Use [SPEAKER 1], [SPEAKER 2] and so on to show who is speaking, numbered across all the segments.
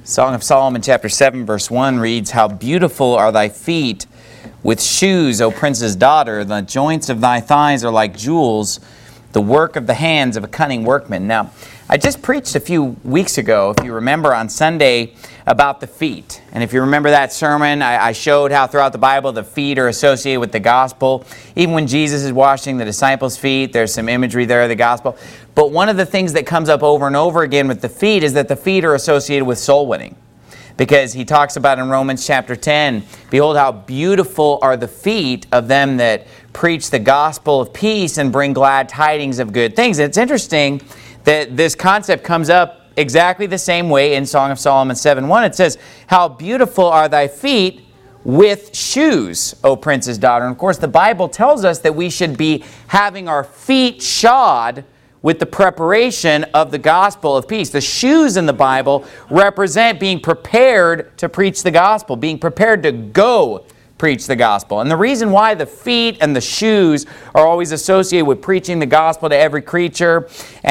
[SPEAKER 1] Song of Solomon chapter 7 verse 1 reads, "How beautiful are thy feet with shoes, O prince's daughter. The joints of thy thighs are like jewels, the work of the hands of a cunning workman." Now, I just preached a few weeks ago, if you remember, on Sunday about the feet. And if you remember that sermon, I showed how throughout the Bible the feet are associated with the gospel. Even when Jesus is washing the disciples' feet, there's some imagery there of the gospel. But one of the things that comes up over and over again with the feet is that the feet are associated with soul winning. Because he talks about in Romans chapter 10, "Behold how beautiful are the feet of them that preach the gospel of peace and bring glad tidings of good things." It's interesting that this concept comes up exactly the same way in Song of Solomon 7:1. It says, "How beautiful are thy feet with shoes, O prince's daughter." And of course, the Bible tells us that we should be having our feet shod with the preparation of the gospel of peace. The shoes in the Bible represent being prepared to preach the gospel, being prepared to go preach the gospel. And the reason why the feet and the shoes are always associated with preaching the gospel to every creature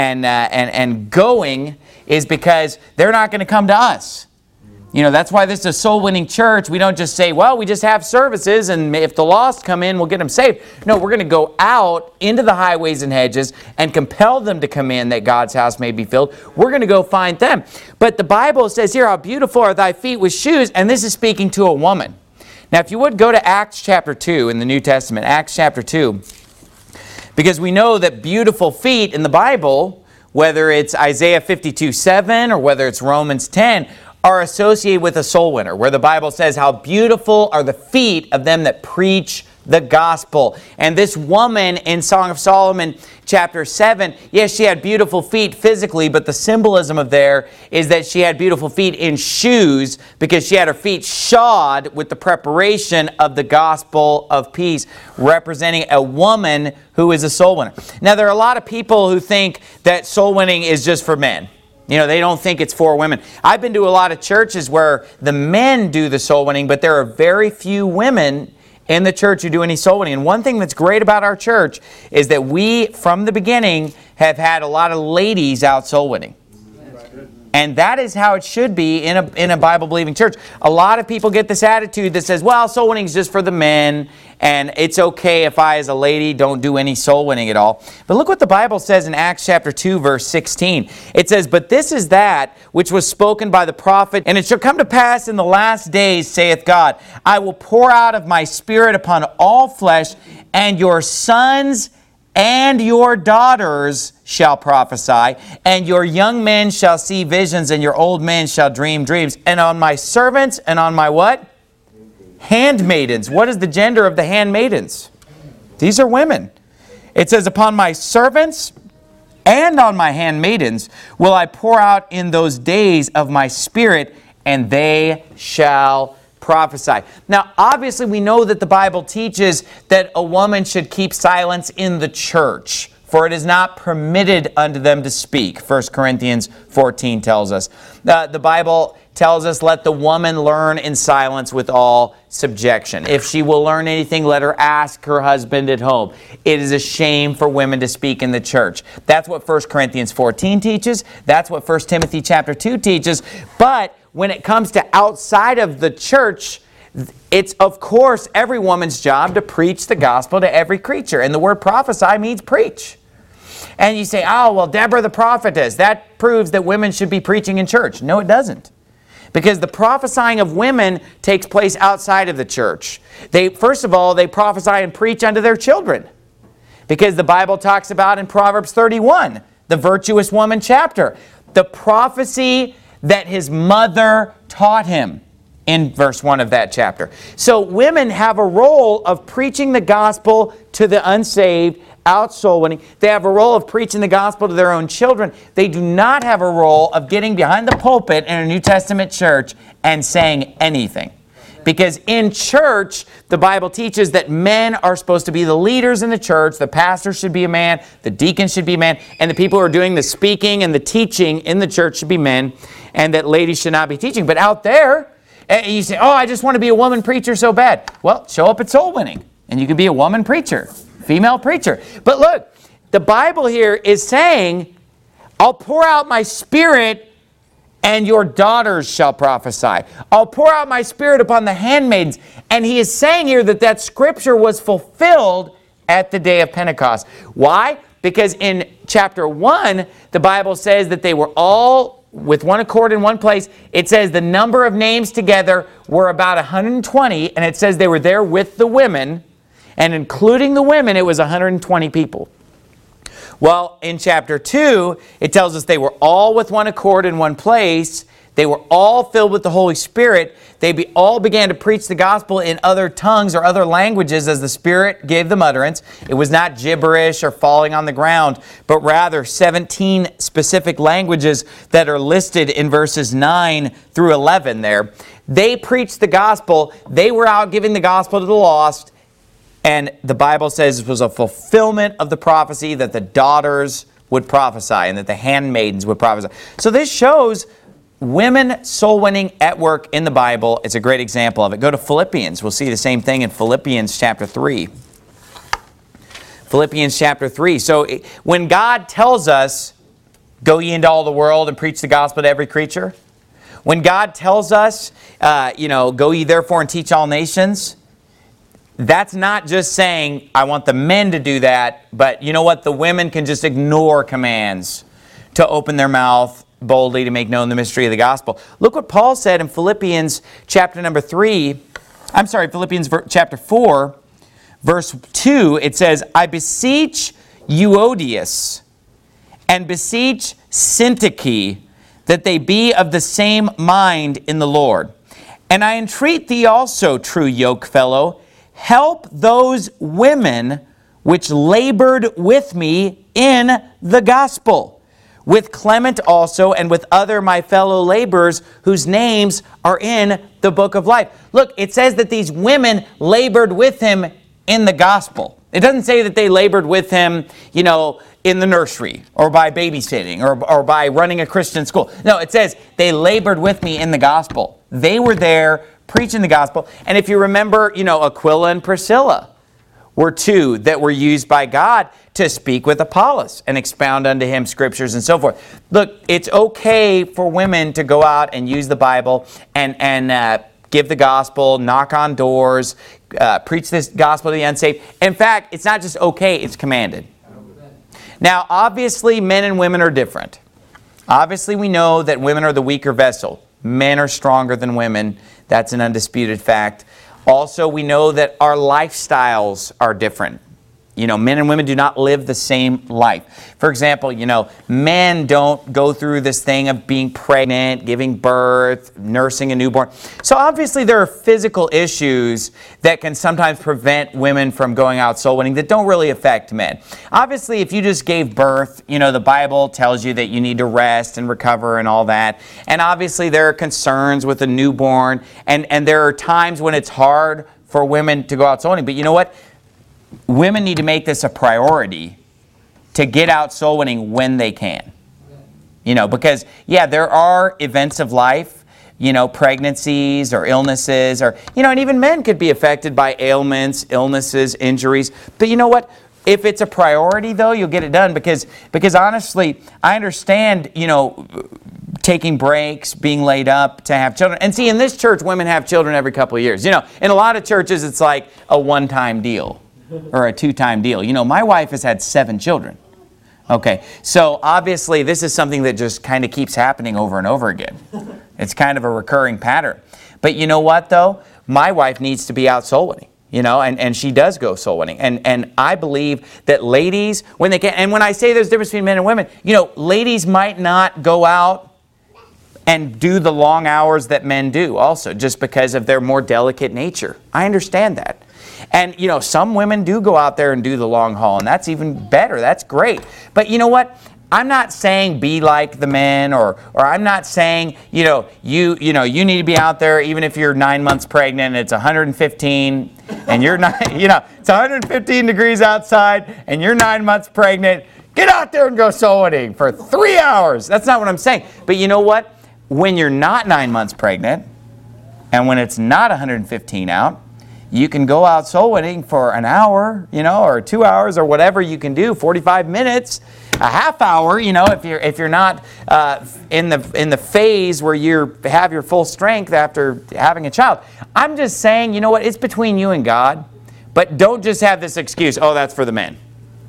[SPEAKER 1] and going is because they're not going to come to us. You know, that's why this is a soul-winning church. We don't just say, well, we just have services, and if the lost come in, we'll get them saved. No, we're going to go out into the highways and hedges and compel them to come in that God's house may be filled. We're going to go find them. But the Bible says here, "How beautiful are thy feet with shoes," and this is speaking to a woman. Now, if you would go to Acts chapter 2 in the New Testament, Acts chapter 2, because we know that beautiful feet in the Bible, whether it's Isaiah 52:7 or whether it's Romans 10, are associated with a soul winner, where the Bible says, "How beautiful are the feet of them that preach the gospel." And this woman in Song of Solomon chapter 7, yes, she had beautiful feet physically, but the symbolism of there is that she had beautiful feet in shoes because she had her feet shod with the preparation of the gospel of peace, representing a woman who is a soul winner. Now, there are a lot of people who think that soul winning is just for men. You know, they don't think it's for women. I've been to a lot of churches where the men do the soul winning, but there are very few women in the church who do any soul winning. And one thing that's great about our church is that we, from the beginning, have had a lot of ladies out soul winning. And that is how it should be in a Bible-believing church. A lot of people get this attitude that says, well, soul winning is just for the men, and it's okay if I, as a lady, don't do any soul winning at all. But look what the Bible says in Acts chapter 2, verse 16. It says, "But this is that which was spoken by the prophet, and it shall come to pass in the last days, saith God, I will pour out of my spirit upon all flesh, and your sons and your daughters shall prophesy, and your young men shall see visions, and your old men shall dream dreams. And on my servants and on my" what? Handmaidens. What is the gender of the handmaidens? These are women. It says, "Upon my servants and on my handmaidens will I pour out in those days of my spirit, and they shall prophesy." Now, obviously, we know that the Bible teaches that a woman should keep silence in the church, for it is not permitted unto them to speak. 1 Corinthians 14 tells us. The Bible tells us, "Let the woman learn in silence with all subjection." If she will learn anything, let her ask her husband at home. It is a shame for women to speak in the church. That's what 1 Corinthians 14 teaches. That's what 1 Timothy chapter 2 teaches. But when it comes to outside of the church, it's, of course, every woman's job to preach the gospel to every creature. And the word prophesy means preach. And you say, oh, well, Deborah the prophetess, that proves that women should be preaching in church. No, it doesn't. Because the prophesying of women takes place outside of the church. First of all, they prophesy and preach unto their children. Because the Bible talks about in Proverbs 31, the virtuous woman chapter, the prophecy that his mother taught him in verse 1 of that chapter. So women have a role of preaching the gospel to the unsaved, out soul winning. They have a role of preaching the gospel to their own children. They do not have a role of getting behind the pulpit in a New Testament church and saying anything. Because in church, the Bible teaches that men are supposed to be the leaders in the church. The pastor should be a man. The deacon should be a man. And the people who are doing the speaking and the teaching in the church should be men. And that ladies should not be teaching. But out there, you say, oh, I just want to be a woman preacher so bad. Well, show up at soul winning, and you can be a woman preacher, female preacher. But look, the Bible here is saying, I'll pour out my spirit and your daughters shall prophesy. I'll pour out my Spirit upon the handmaidens. And he is saying here that scripture was fulfilled at the day of Pentecost. Why? Because in chapter 1, the Bible says that they were all with one accord in one place. It says the number of names together were about 120, and it says they were there with the women, and including the women, it was 120 people. Well, in chapter 2, it tells us they were all with one accord in one place. They were all filled with the Holy Spirit. They all began to preach the gospel in other tongues or other languages as the Spirit gave them utterance. It was not gibberish or falling on the ground, but rather 17 specific languages that are listed in verses 9 through 11 there. They preached the gospel. They were out giving the gospel to the lost. And the Bible says it was a fulfillment of the prophecy that the daughters would prophesy and that the handmaidens would prophesy. So this shows women soul winning at work in the Bible. It's a great example of it. Go to Philippians. We'll see the same thing in Philippians chapter 3. Philippians chapter 3. So when God tells us, go ye into all the world and preach the gospel to every creature. When God tells us, go ye therefore and teach all nations. That's not just saying, I want the men to do that, but you know what? The women can just ignore commands to open their mouth boldly to make known the mystery of the gospel. Look what Paul said in Philippians chapter 4, verse 2. It says, I beseech Euodias and beseech Syntyche that they be of the same mind in the Lord. And I entreat thee also, true yokefellow, help those women which labored with me in the gospel, with Clement also, and with other my fellow laborers, whose names are in the book of life. Look, it says that these women labored with him in the gospel. It doesn't say that they labored with him, in the nursery, or by babysitting, or by running a Christian school. No, it says they labored with me in the gospel. They were there preaching the gospel. And if you remember, Aquila and Priscilla were two that were used by God to speak with Apollos and expound unto him scriptures and so forth. Look, it's okay for women to go out and use the Bible and give the gospel, knock on doors, preach this gospel to the unsaved. In fact, it's not just okay, it's commanded. Now, obviously, men and women are different. Obviously, we know that women are the weaker vessel. Men are stronger than women. That's an undisputed fact. Also, we know that our lifestyles are different. Men and women do not live the same life. For example, men don't go through this thing of being pregnant, giving birth, nursing a newborn. So obviously there are physical issues that can sometimes prevent women from going out soul winning that don't really affect men. Obviously, if you just gave birth, the Bible tells you that you need to rest and recover and all that. And obviously there are concerns with a newborn, and there are times when it's hard for women to go out soul winning. But you know what? Women need to make this a priority to get out soul winning when they can. Because, there are events of life, pregnancies or illnesses, or, and even men could be affected by ailments, illnesses, injuries. But you know what? If it's a priority, though, you'll get it done because honestly, I understand, taking breaks, being laid up to have children. And see, in this church, women have children every couple of years. In a lot of churches, it's like a one-time deal. Or a two-time deal. My wife has had 7 children. Okay, so obviously this is something that just kind of keeps happening over and over again. It's kind of a recurring pattern. But you know what, though? My wife needs to be out soul winning, and she does go soul winning. And I believe that ladies, when they can, and when I say there's a difference between men and women, ladies might not go out and do the long hours that men do also, just because of their more delicate nature. I understand that. And, some women do go out there and do the long haul, and that's even better. That's great. But you know what? I'm not saying be like the men, or I'm not saying, you need to be out there even if you're 9 months pregnant and it's 115 and you're not, it's 115 degrees outside and you're 9 months pregnant. Get out there and go soul winning for 3 hours. That's not what I'm saying. But you know what? When you're not 9 months pregnant and when it's not 115 out, you can go out soul winning for an hour, or 2 hours, or whatever you can do, 45 minutes. a half hour, if you're not in the phase where you have your full strength after having a child. I'm just saying, you know what? It's between you and God. But don't just have this excuse, oh, that's for the men.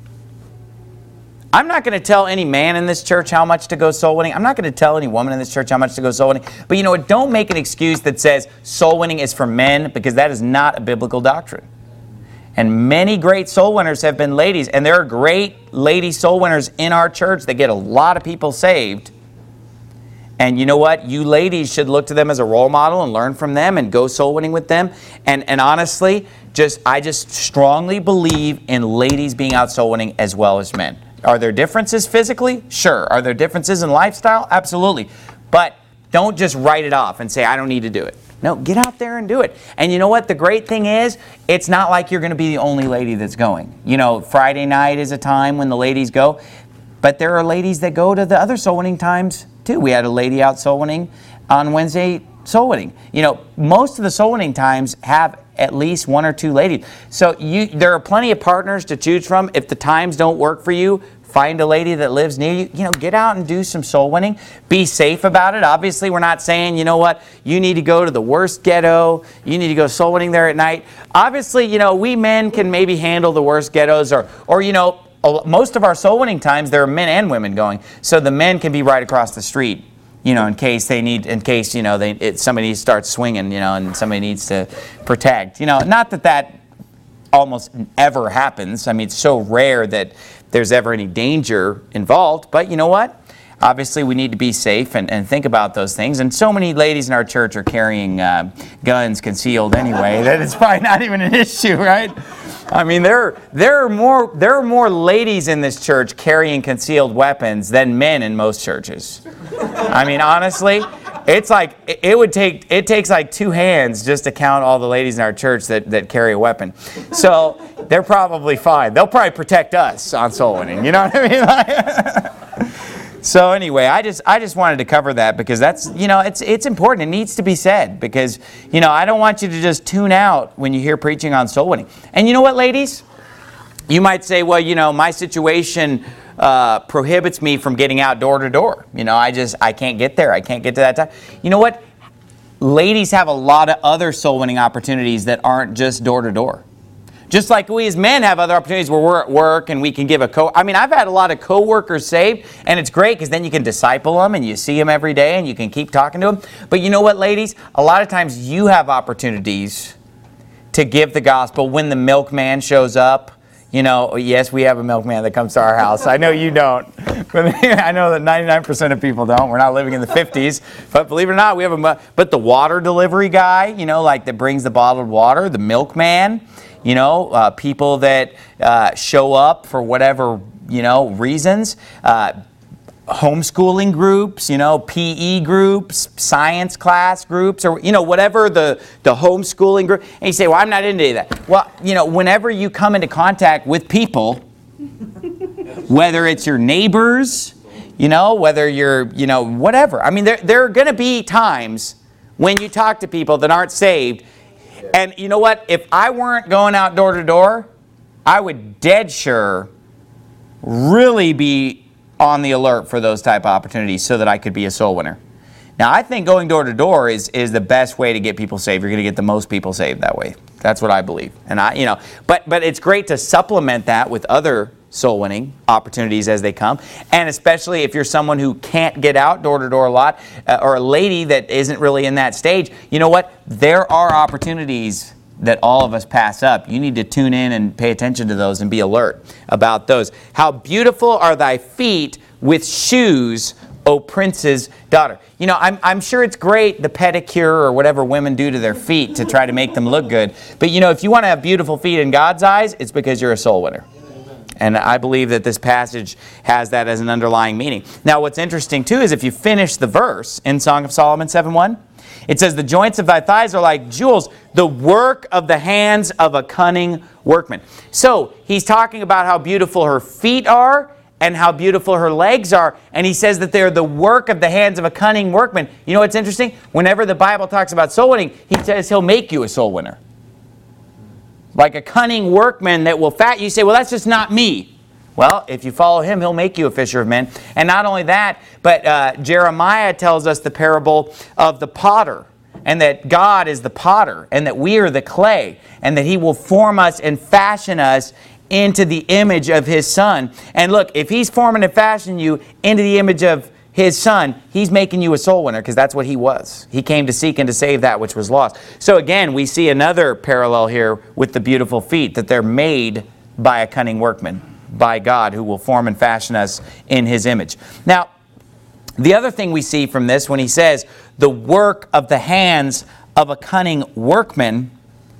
[SPEAKER 1] I'm not going to tell any man in this church how much to go soul winning. I'm not going to tell any woman in this church how much to go soul winning. But you know what? Don't make an excuse that says soul winning is for men, because that is not a biblical doctrine. And many great soul winners have been ladies. And there are great lady soul winners in our church that get a lot of people saved. And you know what? You ladies should look to them as a role model and learn from them and go soul winning with them. And honestly, I just strongly believe in ladies being out soul winning as well as men. Are there differences physically? Sure. Are there differences in lifestyle? Absolutely. But don't just write it off and say, I don't need to do it. No, get out there and do it. And you know what? The great thing is, it's not like you're going to be the only lady that's going. Friday night is a time when the ladies go. But there are ladies that go to the other soul winning times too. We had a lady out soul winning on Wednesday soul winning. Most of the soul winning times have at least one or two ladies. So there are plenty of partners to choose from. If the times don't work for you, find a lady that lives near you. Get out and do some soul winning. Be safe about it. Obviously, we're not saying, you know what, you need to go to the worst ghetto. You need to go soul winning there at night. Obviously, we men can maybe handle the worst ghettos, or most of our soul winning times, there are men and women going. So the men can be right across the street, in case somebody starts swinging, and somebody needs to protect. Not that almost ever happens. I mean, it's so rare that there's ever any danger involved. But you know what? Obviously, we need to be safe and think about those things. And so many ladies in our church are carrying guns concealed anyway that it's probably not even an issue, right? I mean, there are more ladies in this church carrying concealed weapons than men in most churches. I mean, honestly, it takes like two hands just to count all the ladies in our church that carry a weapon. So they're probably fine. They'll probably protect us on soul winning. You know what I mean? So anyway, I just wanted to cover that because that's, it's important. It needs to be said because, I don't want you to just tune out when you hear preaching on soul winning. And you know what, ladies? You might say, well, my situation prohibits me from getting out door to door. I can't get there. I can't get to that time. You know what? Ladies have a lot of other soul winning opportunities that aren't just door to door. Just like we as men have other opportunities where we're at work and we can give I've had a lot of co-workers saved, and it's great because then you can disciple them and you see them every day and you can keep talking to them. But you know what, ladies? A lot of times you have opportunities to give the gospel when the milkman shows up. Yes, we have a milkman that comes to our house. I know you don't. But I know that 99% of people don't. We're not living in the 50s. But believe it or not, we have but the water delivery guy, that brings the bottled water, the milkman, people that show up for whatever, reasons. Homeschooling groups, PE groups, science class groups, or, whatever the homeschooling group. And you say, well, I'm not into any of that. Well, whenever you come into contact with people, whether it's your neighbors, whether you're, whatever. I mean, there are going to be times when you talk to people that aren't saved. And you know what? If I weren't going out door to door, I would dead sure really be on the alert for those type of opportunities so that I could be a soul winner. Now, I think going door to door is the best way to get people saved. You're going to get the most people saved that way. That's what I believe. And but it's great to supplement that with other soul winning opportunities as they come. And especially if you're someone who can't get out door to door a lot, or a lady that isn't really in that stage, you know what? There are opportunities that all of us pass up. You need to tune in and pay attention to those and be alert about those. How beautiful are thy feet with shoes, O prince's daughter. I'm sure it's great, the pedicure or whatever women do to their feet to try to make them look good. But if you want to have beautiful feet in God's eyes, it's because you're a soul winner. And I believe that this passage has that as an underlying meaning. Now, what's interesting, too, is if you finish the verse in Song of Solomon 7:1, it says, the joints of thy thighs are like jewels, the work of the hands of a cunning workman. So, he's talking about how beautiful her feet are and how beautiful her legs are. And he says that they're the work of the hands of a cunning workman. You know what's interesting? Whenever the Bible talks about soul winning, he says he'll make you a soul winner. Like a cunning workman that will you say, well, that's just not me. Well, if you follow him, he'll make you a fisher of men. And not only that, but Jeremiah tells us the parable of the potter, and that God is the potter, and that we are the clay, and that he will form us and fashion us into the image of his Son. And look, if he's forming and fashioning you into the image of his Son, he's making you a soul winner, because that's what he was. He came to seek and to save that which was lost. So again, we see another parallel here with the beautiful feet, that they're made by a cunning workman, by God, who will form and fashion us in his image. Now, the other thing we see from this, when he says, the work of the hands of a cunning workman,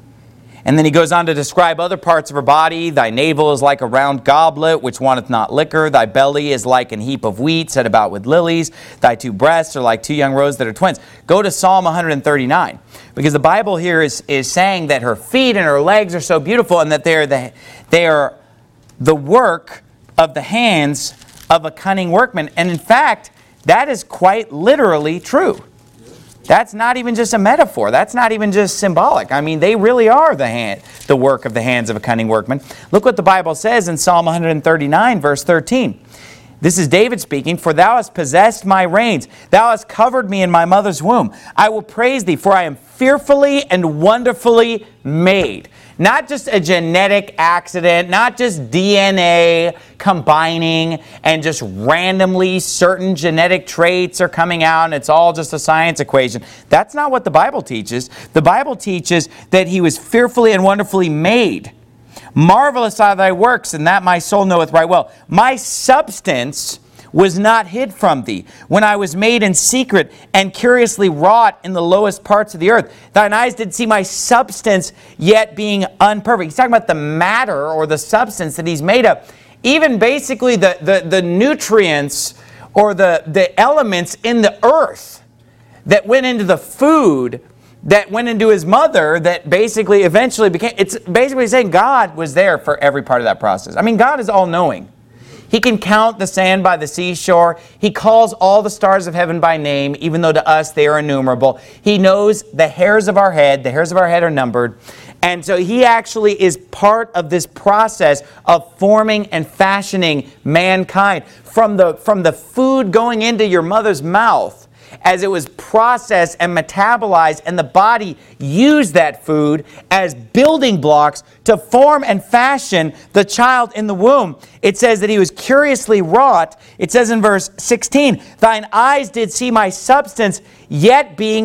[SPEAKER 1] and then he goes on to describe other parts of her body. Thy navel is like a round goblet, which wanteth not liquor. Thy belly is like an heap of wheat, set about with lilies. Thy two breasts are like two young roes that are twins. Go to Psalm 139, because the Bible here is saying that her feet and her legs are so beautiful, and that they are the work of the hands of a cunning workman. And in fact, that is quite literally true. That's not even just a metaphor. That's not even just symbolic. I mean, they really are the work of the hands of a cunning workman. Look what the Bible says in Psalm 139, verse 13. This is David speaking. For thou hast possessed my reins. Thou hast covered me in my mother's womb. I will praise thee, for I am fearfully and wonderfully made. Not just a genetic accident, not just DNA combining and just randomly certain genetic traits are coming out and it's all just a science equation. That's not what the Bible teaches. The Bible teaches that he was fearfully and wonderfully made. Marvelous are thy works, and that my soul knoweth right well. My substance was not hid from thee, when I was made in secret and curiously wrought in the lowest parts of the earth. Thine eyes did see my substance, yet being unperfect. He's talking about the matter or the substance that he's made of. Even basically the nutrients or the elements in the earth that went into the food that went into his mother, that basically eventually became, it's basically saying God was there for every part of that process. I mean, God is all-knowing. He can count the sand by the seashore. He calls all the stars of heaven by name, even though to us they are innumerable. He knows the hairs of our head. The hairs of our head are numbered. And so he actually is part of this process of forming and fashioning mankind. From the food going into your mother's mouth, as it was processed and metabolized, and the body used that food as building blocks to form and fashion the child in the womb. It says that he was curiously wrought. It says in verse 16, thine eyes did see my substance, yet being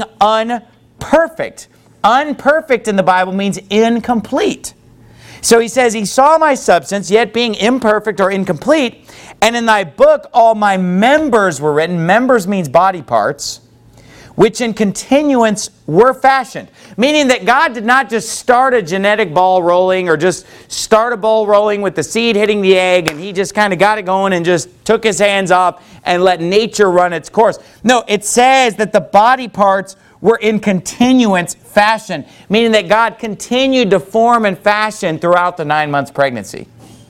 [SPEAKER 1] unperfect. Unperfect in the Bible means incomplete. So he says, he saw my substance, yet being imperfect or incomplete. And in thy book all my members were written. Members means body parts, which in continuance were fashioned. Meaning that God did not just start a genetic ball rolling, or just start a ball rolling with the seed hitting the egg, and he just kind of got it going and just took his hands off and let nature run its course. No, it says that the body parts were in continuance fashion, meaning that God continued to form and fashion throughout the 9 months pregnancy.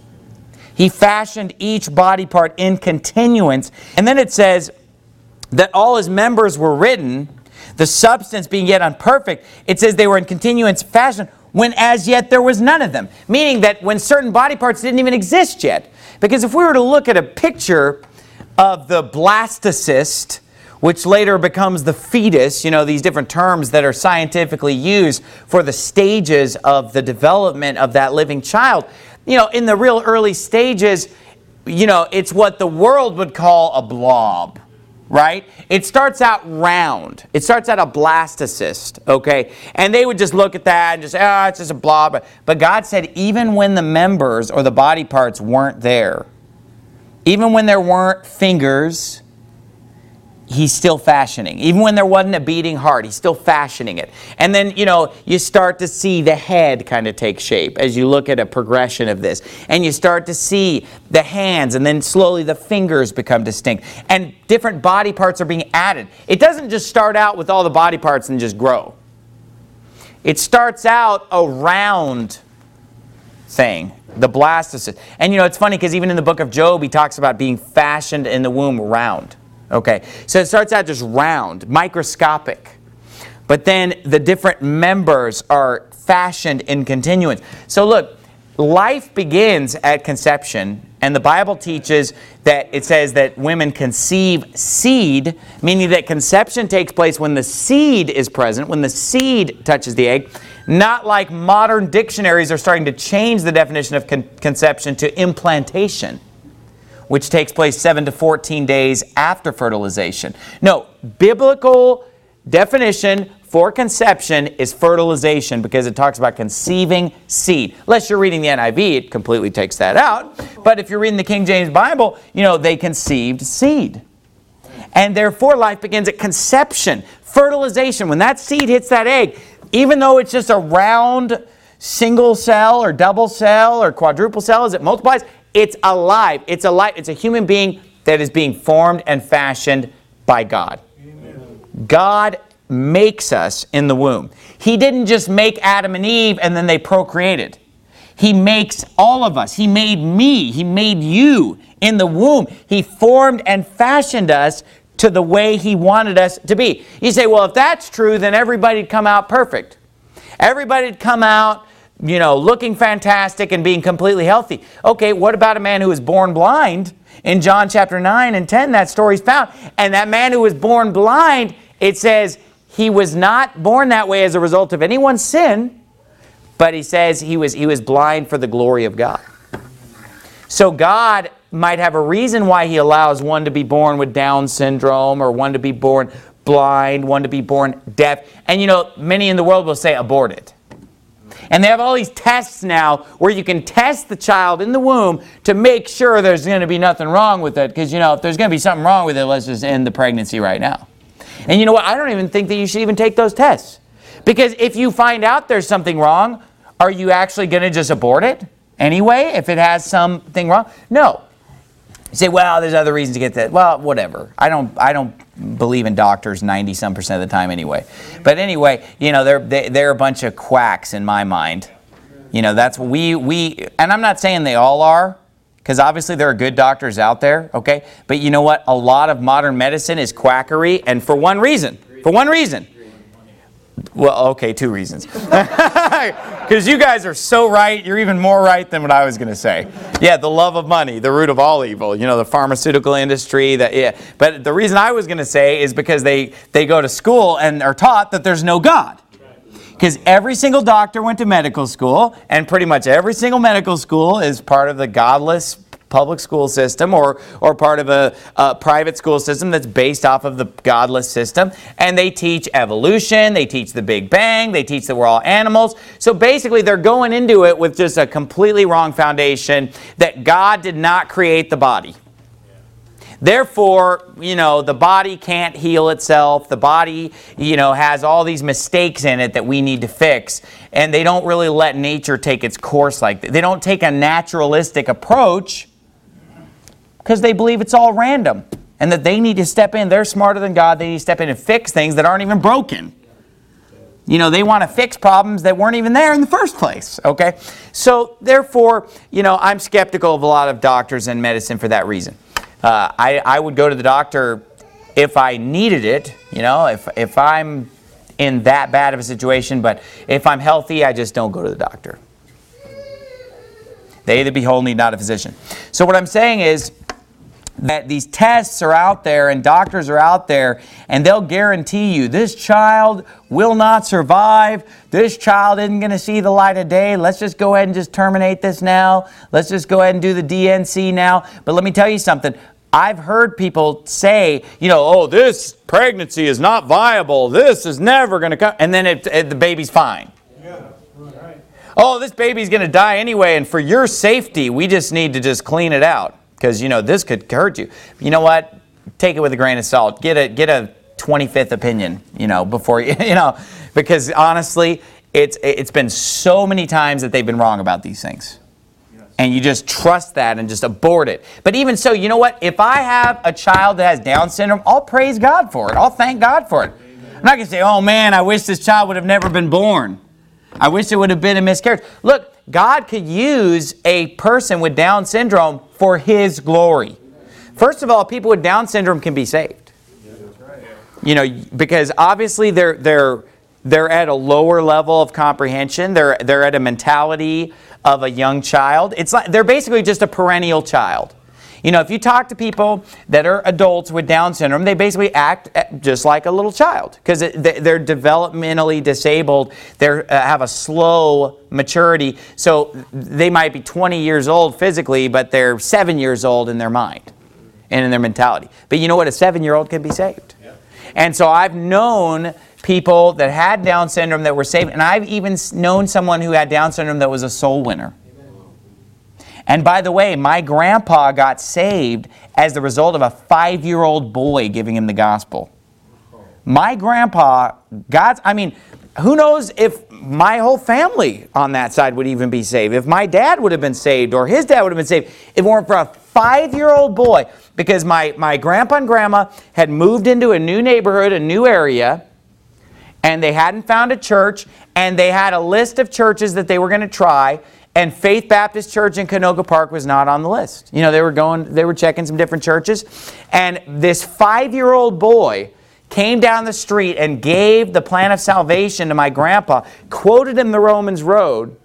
[SPEAKER 1] He fashioned each body part in continuance. And then it says that all his members were written, the substance being yet unperfect. It says they were in continuance fashion when as yet there was none of them. Meaning that when certain body parts didn't even exist yet. Because if we were to look at a picture of the blastocyst, which later becomes the fetus, these different terms that are scientifically used for the stages of the development of that living child. In the real early stages, it's what the world would call a blob, right? It starts out round. It starts out a blastocyst, okay? And they would just look at that and just say, it's just a blob. But God said even when the members or the body parts weren't there, even when there weren't fingers, He's still fashioning. Even when there wasn't a beating heart, He's still fashioning it. And then, you start to see the head kind of take shape as you look at a progression of this. And you start to see the hands, and then slowly the fingers become distinct. And different body parts are being added. It doesn't just start out with all the body parts and just grow. It starts out a round thing, the blastocyst. And it's funny because even in the book of Job, he talks about being fashioned in the womb round. Okay, so it starts out just round, microscopic. But then the different members are fashioned in continuance. So look, life begins at conception, and the Bible teaches that it says that women conceive seed, meaning that conception takes place when the seed is present, when the seed touches the egg, not like modern dictionaries are starting to change the definition of conception to implantation, which takes place 7 to 14 days after fertilization. No, biblical definition for conception is fertilization, because it talks about conceiving seed. Unless you're reading the NIV, it completely takes that out. But if you're reading the King James Bible, they conceived seed. And therefore, life begins at conception. Fertilization, when that seed hits that egg, even though it's just a round single cell or double cell or quadruple cell as it multiplies, it's alive. It's alive. It's a human being that is being formed and fashioned by God. Amen. God makes us in the womb. He didn't just make Adam and Eve and then they procreated. He makes all of us. He made me. He made you in the womb. He formed and fashioned us to the way He wanted us to be. You say, well, if that's true, then everybody'd come out perfect. Everybody'd come out, looking fantastic and being completely healthy. Okay, what about a man who was born blind? In John chapter 9 and 10, that story's found. And that man who was born blind, it says, he was not born that way as a result of anyone's sin, but he says he was blind for the glory of God. So God might have a reason why He allows one to be born with Down syndrome, or one to be born blind, one to be born deaf. And many in the world will say abort it. And they have all these tests now where you can test the child in the womb to make sure there's going to be nothing wrong with it. Because, if there's going to be something wrong with it, let's just end the pregnancy right now. And you know what? I don't even think that you should even take those tests. Because if you find out there's something wrong, are you actually going to just abort it anyway if it has something wrong? No. You say, well, there's other reasons to get that. Well, whatever. I don't believe in doctors 90-some% of the time anyway. But anyway, they're a bunch of quacks in my mind. That's what we and I'm not saying they all are, because obviously there are good doctors out there, okay? But you know what? A lot of modern medicine is quackery, and for one reason. For one reason. Well, okay, 2 reasons. Because you guys are so right, you're even more right than what I was going to say. Yeah, the love of money, the root of all evil. The pharmaceutical industry. But the reason I was going to say is because they go to school and are taught that there's no God. Because every single doctor went to medical school, and pretty much every single medical school is part of the godless public school system or part of a private school system that's based off of the godless system. And they teach evolution, they teach the Big Bang, they teach that we're all animals. So basically they're going into it with just a completely wrong foundation that God did not create the body. Therefore, the body can't heal itself. The body, has all these mistakes in it that we need to fix. And they don't really let nature take its course like that. They don't take a naturalistic approach because they believe it's all random and that they need to step in. They're smarter than God. They need to step in and fix things that aren't even broken. They want to fix problems that weren't even there in the first place, okay? So, therefore, I'm skeptical of a lot of doctors and medicine for that reason. I would go to the doctor if I needed it, if I'm in that bad of a situation. But if I'm healthy, I just don't go to the doctor. They that behold need not a physician. So what I'm saying is that these tests are out there and doctors are out there, and they'll guarantee you this child will not survive. This child isn't going to see the light of day. Let's just go ahead and just terminate this now. Let's just go ahead and do the DNC now. But let me tell you something. I've heard people say, this pregnancy is not viable. This is never going to come. And then the baby's fine. Yeah, right. Oh, this baby's going to die anyway, and for your safety, we just need to just clean it out because, this could hurt you. You know what? Take it with a grain of salt. Get a 25th opinion, before you, because honestly, it's been so many times that they've been wrong about these things. And you just trust that and just abort it. But even so, you know what? If I have a child that has Down syndrome, I'll praise God for it. I'll thank God for it. I'm not going to say, oh man, I wish this child would have never been born. I wish it would have been a miscarriage. Look, God could use a person with Down syndrome for His glory. First of all, people with Down syndrome can be saved. Because obviously they're They're at a lower level of comprehension. They're at a mentality of a young child. It's like they're basically just a perennial child. You know, if you talk to people that are adults with Down syndrome, they basically act just like a little child because they're developmentally disabled. They have a slow maturity. So they might be 20 years old physically, but they're 7 years old in their mind and in their mentality. But you know what? A 7-year-old can be saved. Yeah. And so I've known people that had Down syndrome that were saved, and I've even known someone who had Down syndrome that was a soul winner. And by the way, my grandpa got saved as the result of a 5-year-old boy giving him the gospel. My grandpa, who knows if my whole family on that side would even be saved. If my dad would have been saved or his dad would have been saved, if it weren't for a 5-year-old boy. Because my grandpa and grandma had moved into a new neighborhood, a new area, and they hadn't found a church, and they had a list of churches that they were going to try. And Faith Baptist Church in Canoga Park was not on the list. You know, they were checking some different churches. And this 5-year-old boy came down the street and gave the plan of salvation to my grandpa, quoted him the Romans Road,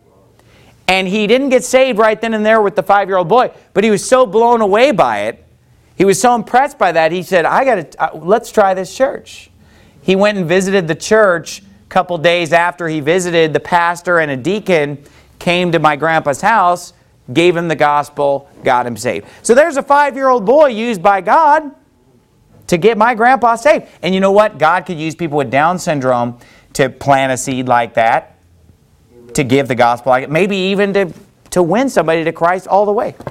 [SPEAKER 1] and he didn't get saved right then and there with the 5-year-old boy, but he was so blown away by it, he was so impressed by that, he said, let's try this church. He went and visited the church a couple days after he visited. The pastor and a deacon came to my grandpa's house, gave him the gospel, got him saved. So there's a 5-year-old boy used by God to get my grandpa saved. And you know what? God could use people with Down syndrome to plant a seed like that, to give the gospel like it, maybe even to win somebody to Christ all the way.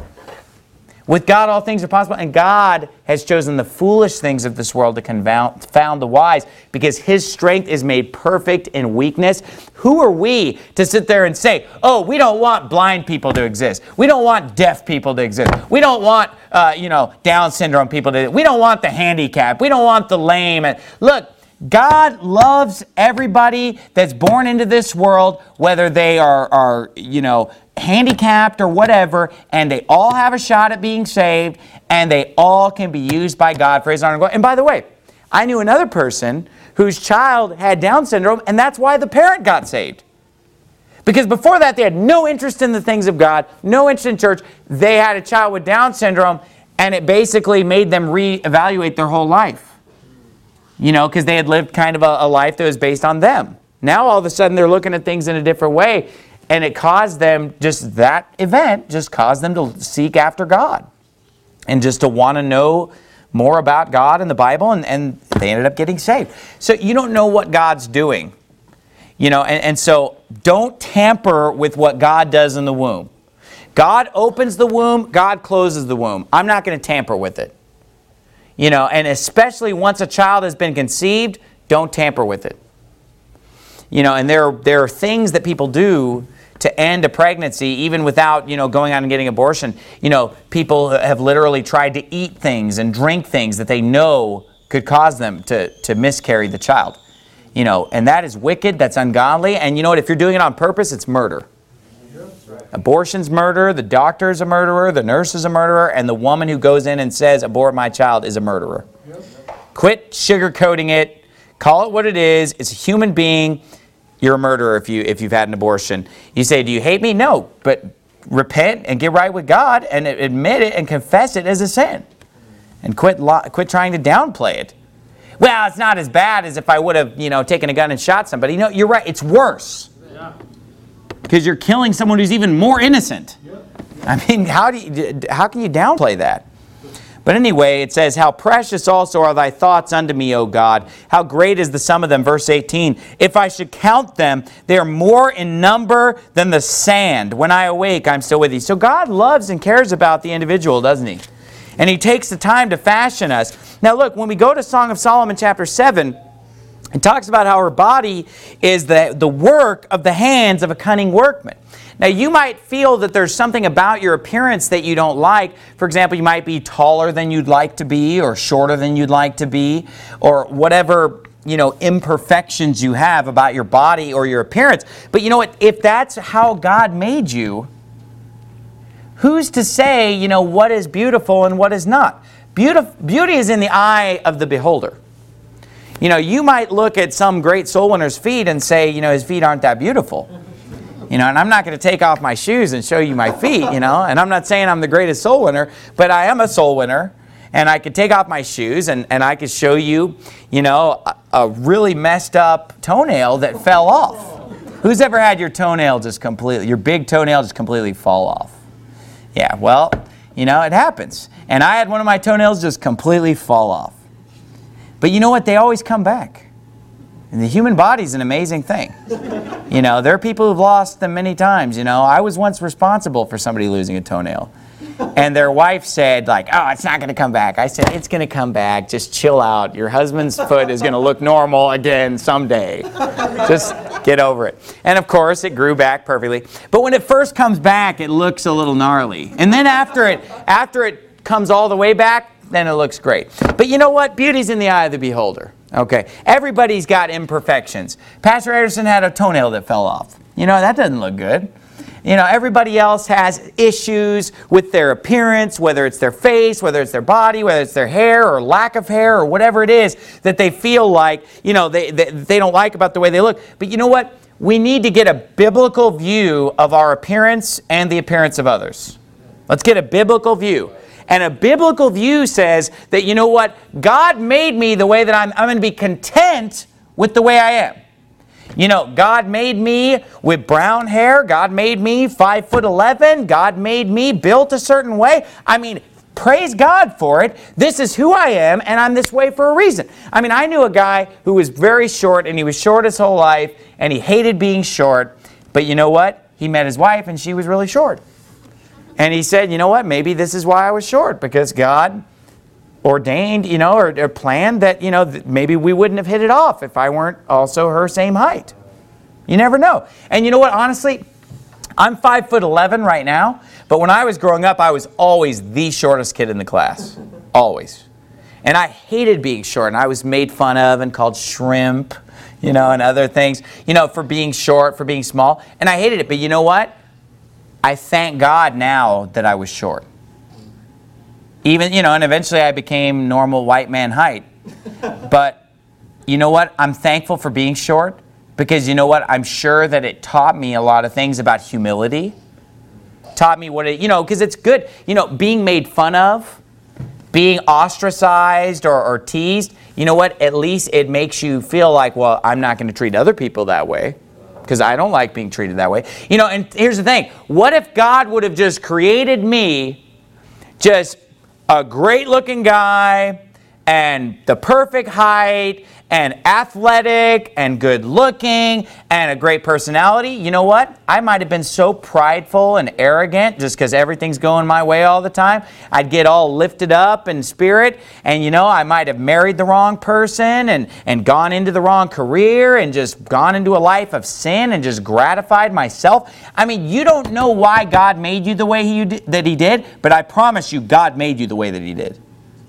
[SPEAKER 1] With God, all things are possible, and God has chosen the foolish things of this world to confound the wise, because His strength is made perfect in weakness. Who are we to sit there and say, oh, we don't want blind people to exist. We don't want deaf people to exist. We don't want, Down syndrome people to exist. We don't want the handicapped. We don't want the lame. And look, God loves everybody that's born into this world, whether they are handicapped or whatever, and they all have a shot at being saved, and they all can be used by God for His honor and glory. And by the way, I knew another person whose child had Down syndrome, and that's why the parent got saved. Because before that, they had no interest in the things of God, no interest in church. They had a child with Down syndrome, and it basically made them reevaluate their whole life. You know, because they had lived kind of a life that was based on them. Now all of a sudden they're looking at things in a different way, and it caused them, that event caused them to seek after God and just to want to know more about God and the Bible, and they ended up getting saved. So you don't know what God's doing. And so don't tamper with what God does in the womb. God opens the womb, God closes the womb. I'm not going to tamper with it. And especially once a child has been conceived, don't tamper with it. And there are things that people do to end a pregnancy, even without, going out and getting an abortion. People have literally tried to eat things and drink things that they know could cause them to miscarry the child. And that is wicked, that's ungodly. And you know what? If you're doing it on purpose, it's murder. Abortion's murder, the doctor's a murderer, the nurse is a murderer, and the woman who goes in and says, abort my child, is a murderer. Quit sugarcoating it. Call it what it is. It's a human being. You're a murderer if you've had an abortion. You say, do you hate me? No, but repent and get right with God and admit it and confess it as a sin. And quit trying to downplay it. Well, it's not as bad as if I would have, taken a gun and shot somebody. You're right. It's worse. Because you're killing someone who's even more innocent. I mean, how can you downplay that? But anyway, it says, how precious also are thy thoughts unto me, O God. How great is the sum of them. Verse 18, if I should count them, they are more in number than the sand. When I awake, I'm still with thee. So God loves and cares about the individual, doesn't He? And He takes the time to fashion us. Now look, when we go to Song of Solomon chapter 7, it talks about how our body is the work of the hands of a cunning workman. Now, you might feel that there's something about your appearance that you don't like. For example, you might be taller than you'd like to be, or shorter than you'd like to be, or whatever, imperfections you have about your body or your appearance. But you know what? If that's how God made you, who's to say, what is beautiful and what is not? Beauty is in the eye of the beholder. You might look at some great soul winner's feet and say, his feet aren't that beautiful. And I'm not going to take off my shoes and show you my feet, and I'm not saying I'm the greatest soul winner, but I am a soul winner, and I could take off my shoes and I could show you, a really messed up toenail that fell off. Who's ever had your big toenail just completely fall off? Yeah, well, it happens. And I had one of my toenails just completely fall off. But you know what? They always come back. And the human body is an amazing thing. There are people who've lost them many times. I was once responsible for somebody losing a toenail. And their wife said, oh, it's not going to come back. I said, it's going to come back. Just chill out. Your husband's foot is going to look normal again someday. Just get over it. And of course, it grew back perfectly. But when it first comes back, it looks a little gnarly. And then after it comes all the way back, then it looks great. But you know what? Beauty's in the eye of the beholder. Okay, everybody's got imperfections. Pastor Anderson had a toenail that fell off. That doesn't look good. Everybody else has issues with their appearance, whether it's their face, whether it's their body, whether it's their hair or lack of hair or whatever it is that they feel like, they don't like about the way they look. But you know what? We need to get a biblical view of our appearance and the appearance of others. Let's get a biblical view. And a biblical view says that, God made me the way that I'm going to be content with the way I am. God made me with brown hair. God made me 5'11". God made me built a certain way. Praise God for it. This is who I am, and I'm this way for a reason. I knew a guy who was very short, and he was short his whole life, and he hated being short. But you know what? He met his wife, and she was really short. And he said, maybe this is why I was short, because God ordained, or planned that, maybe we wouldn't have hit it off if I weren't also her same height. You never know. And you know what, honestly, I'm 5'11" right now, but when I was growing up, I was always the shortest kid in the class. Always. And I hated being short, and I was made fun of and called shrimp, and other things, for being short, for being small. And I hated it, but you know what? I thank God now that I was short. Even, and eventually I became normal white man height. But you know what? I'm thankful for being short because you know what? I'm sure that it taught me a lot of things about humility. Taught me what it, because it's good, being made fun of, being ostracized or teased. You know what? At least it makes you feel like, well, I'm not going to treat other people that way. Because I don't like being treated that way. And here's the thing. What if God would have just created me just a great-looking guy and the perfect height and athletic and good-looking and a great personality? You know what? I might have been so prideful and arrogant just because everything's going my way all the time. I'd get all lifted up in spirit and, I might have married the wrong person and gone into the wrong career and just gone into a life of sin and just gratified myself. You don't know why God made you the way that He did, but I promise you God made you the way that He did.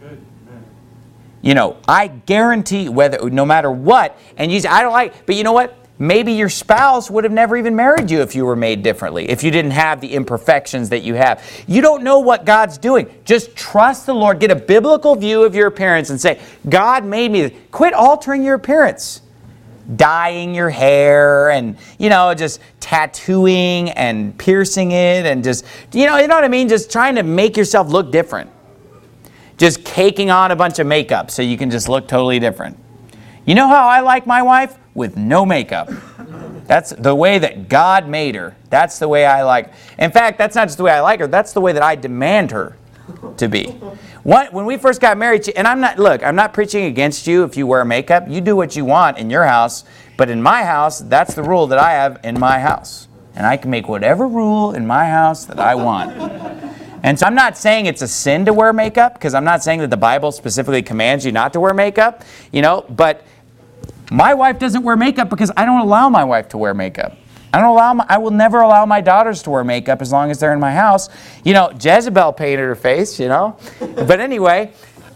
[SPEAKER 1] I guarantee no matter what, and you say, I don't like, but you know what? Maybe your spouse would have never even married you if you were made differently, if you didn't have the imperfections that you have. You don't know what God's doing. Just trust the Lord. Get a biblical view of your appearance and say, God made me. Quit altering your appearance. Dyeing your hair and, just tattooing and piercing it and just, you know what I mean? Just trying to make yourself look different. Just caking on a bunch of makeup so you can just look totally different. You know how I like my wife? With no makeup. That's the way that God made her. That's the way I like. In fact, that's not just the way I like her. That's the way that I demand her to be. When we first got married, and I'm not preaching against you if you wear makeup. You do what you want in your house. But in my house, that's the rule that I have in my house. And I can make whatever rule in my house that I want. And so I'm not saying it's a sin to wear makeup, because I'm not saying that the Bible specifically commands you not to wear makeup, but my wife doesn't wear makeup because I don't allow my wife to wear makeup. I will never allow my daughters to wear makeup as long as they're in my house. Jezebel painted her face, But anyway,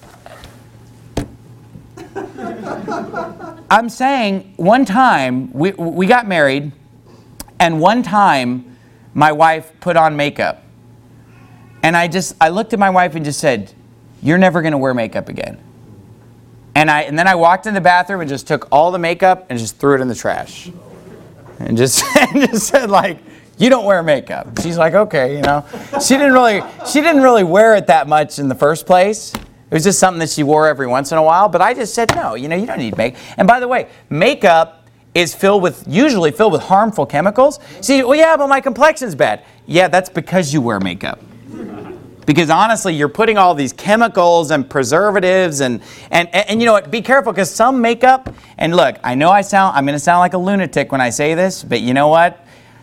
[SPEAKER 1] I'm saying one time we got married, and one time my wife put on makeup. And I looked at my wife and just said, "You're never going to wear makeup again." And then I walked in the bathroom and just took all the makeup and just threw it in the trash. And just said, like, you don't wear makeup. She's like, okay, you know. She didn't really wear it that much in the first place. It was just something that she wore every once in a while. But I just said, no, you know, you don't need makeup. And by the way, makeup is usually filled with harmful chemicals. See, well, yeah, but my complexion's bad. Yeah, that's because you wear makeup. Because honestly, you're putting all these chemicals and preservatives and you know what, be careful, because some makeup, and look, I know I'm going to sound like a lunatic when I say this, but you know what?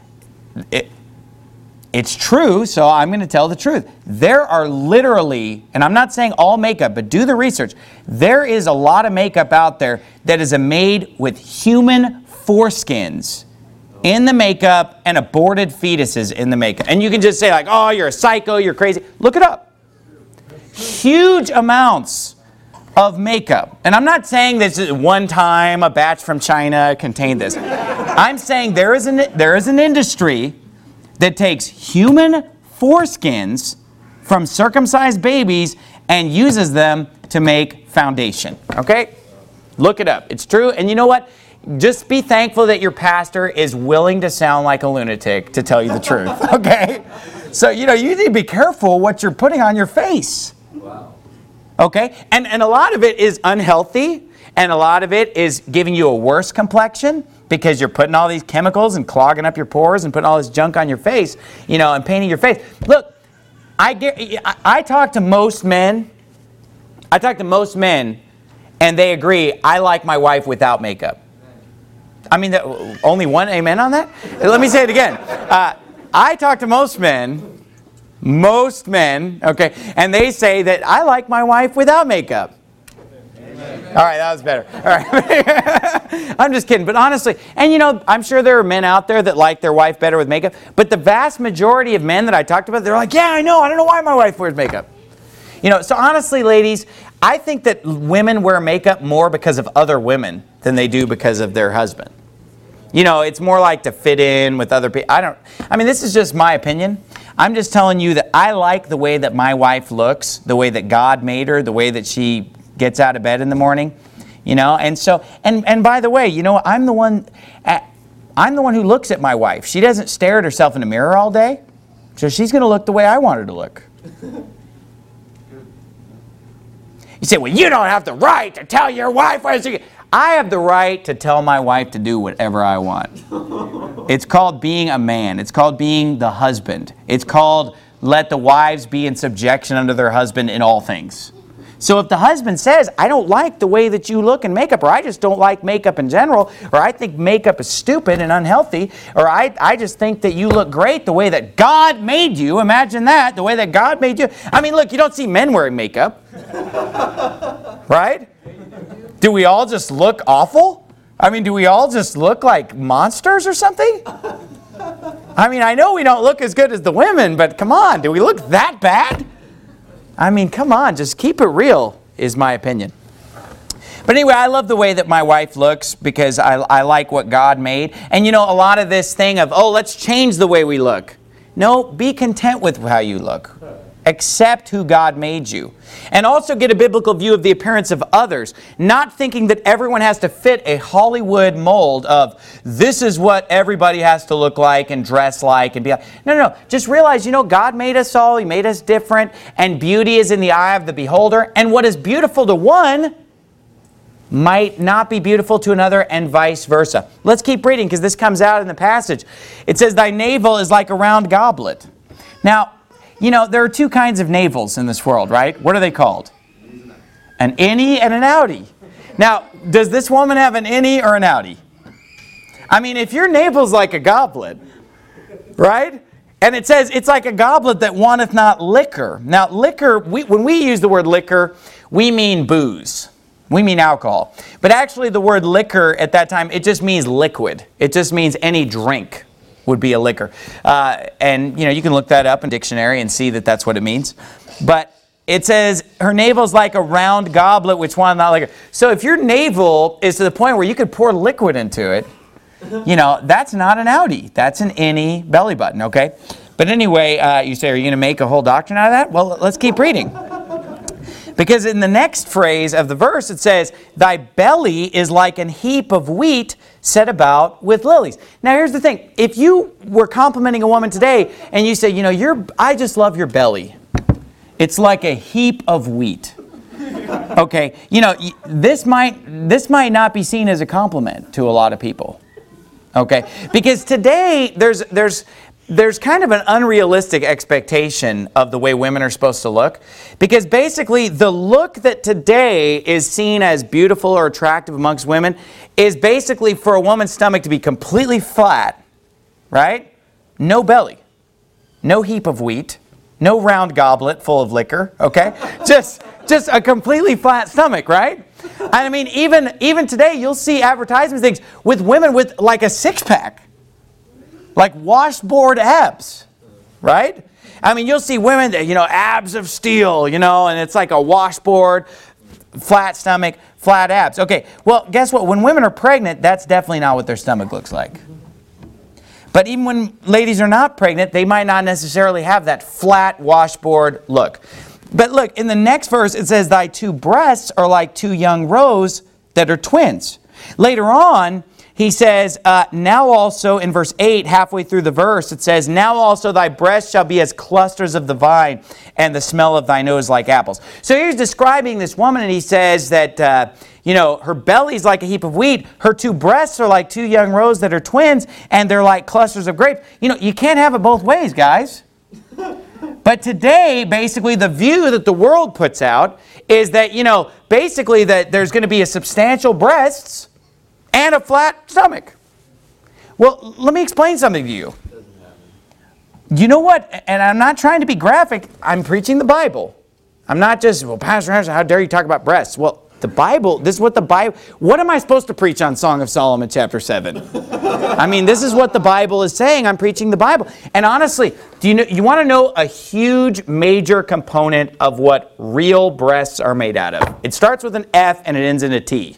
[SPEAKER 1] It's true, so I'm going to tell the truth. There are literally, and I'm not saying all makeup, but do the research. There is a lot of makeup out there that is made with human foreskins in the makeup and aborted fetuses in the makeup. And you can just say like, oh, you're a psycho, you're crazy. Look it up. Huge amounts of makeup. And I'm not saying this is one time a batch from China contained this. I'm saying there is an industry that takes human foreskins from circumcised babies and uses them to make foundation. Okay? Look it up. It's true. And you know what? Just be thankful that your pastor is willing to sound like a lunatic to tell you the truth, okay? So, you know, you need to be careful what you're putting on your face. Wow. Okay? And a lot of it is unhealthy, and a lot of it is giving you a worse complexion because you're putting all these chemicals and clogging up your pores and putting all this junk on your face, you know, and painting your face. Look, I talk to most men. And they agree, I like my wife without makeup. I mean, only one amen on that? Let me say it again. I talk to most men, okay, and they say that I like my wife without makeup. Amen. All right, that was better. All right. I'm just kidding, but honestly, and you know, I'm sure there are men out there that like their wife better with makeup, but the vast majority of men that I talked about, they're like, yeah, I know, I don't know why my wife wears makeup. You know, so honestly, ladies, I think that women wear makeup more because of other women than they do because of their husband. You know, it's more like to fit in with other people. I mean, this is just my opinion. I'm just telling you that I like the way that my wife looks, the way that God made her, the way that she gets out of bed in the morning, you know. And so, and by the way, you know, I'm the one who looks at my wife. She doesn't stare at herself in the mirror all day, so she's going to look the way I want her to look. You say, well, you don't have the right to tell your wife what she... I have the right to tell my wife to do whatever I want. It's called being a man. It's called being the husband. It's called let the wives be in subjection unto their husband in all things. So if the husband says, I don't like the way that you look in makeup, or I just don't like makeup in general, or I think makeup is stupid and unhealthy, or I just think that you look great the way that God made you, imagine that, the way that God made you. I mean, look, you don't see men wearing makeup, right? Do we all just look awful? I mean, do we all just look like monsters or something? I mean, I know we don't look as good as the women, but come on, do we look that bad? I mean, come on, just keep it real, is my opinion. But anyway, I love the way that my wife looks because I like what God made. And you know, a lot of this thing of, oh, let's change the way we look. No, be content with how you look. Accept who God made you. And also get a biblical view of the appearance of others. Not thinking that everyone has to fit a Hollywood mold of this is what everybody has to look like and dress like and be like. No. Just realize, you know, God made us all. He made us different. And beauty is in the eye of the beholder. And what is beautiful to one might not be beautiful to another, and vice versa. Let's keep reading because this comes out in the passage. It says, thy navel is like a round goblet. Now, you know, there are two kinds of navels in this world, right? What are they called? An innie and an outie. Now, does this woman have an innie or an outie? I mean, if your navel's like a goblet, right? And it says it's like a goblet that wanteth not liquor. Now, liquor, when we use the word liquor, we mean booze. We mean alcohol. But actually, the word liquor at that time, it just means liquid. It just means any drink would be a liquor. And, you know, you can look that up in dictionary and see that that's what it means. But it says, her navel's like a round goblet, which one not liquor. So if your navel is to the point where you could pour liquid into it, you know, that's not an outie. That's an innie belly button, okay? But anyway, you say, are you going to make a whole doctrine out of that? Well, let's keep reading. But Because in the next phrase of the verse, it says, thy belly is like an heap of wheat set about with lilies. Now, here's the thing. If you were complimenting a woman today and you say, you know, I just love your belly. It's like a heap of wheat. Okay, you know, this might not be seen as a compliment to a lot of people. Okay, because today there's kind of an unrealistic expectation of the way women are supposed to look. Because basically the look that today is seen as beautiful or attractive amongst women is basically for a woman's stomach to be completely flat, right? No belly, no heap of wheat, no round goblet full of liquor, okay? Just a completely flat stomach, right? I mean, even today you'll see advertisement things with women with like a six-pack. Like washboard abs, right? I mean, you'll see women that, you know, abs of steel, you know, and it's like a washboard, flat stomach, flat abs. Okay, well, guess what? When women are pregnant, that's definitely not what their stomach looks like. But even when ladies are not pregnant, they might not necessarily have that flat washboard look. But look, in the next verse, it says, thy two breasts are like two young roes that are twins. Later on, he says, now also in verse 8, halfway through the verse, it says, now also thy breasts shall be as clusters of the vine, and the smell of thy nose like apples. So here's describing this woman, and he says that, you know, her belly's like a heap of wheat. Her two breasts are like two young roes that are twins, and they're like clusters of grapes. You know, you can't have it both ways, guys. But today, basically, the view that the world puts out is that, you know, basically that there's going to be a substantial breasts and a flat stomach. Well, let me explain something to you. You know what? And I'm not trying to be graphic. I'm preaching the Bible. I'm not just, well, Pastor Anderson, how dare you talk about breasts? Well, the Bible, this is what the Bible, what am I supposed to preach on Song of Solomon chapter 7? I mean, this is what the Bible is saying. I'm preaching the Bible. And honestly, you want to know a huge major component of what real breasts are made out of? It starts with an F and it ends in a T.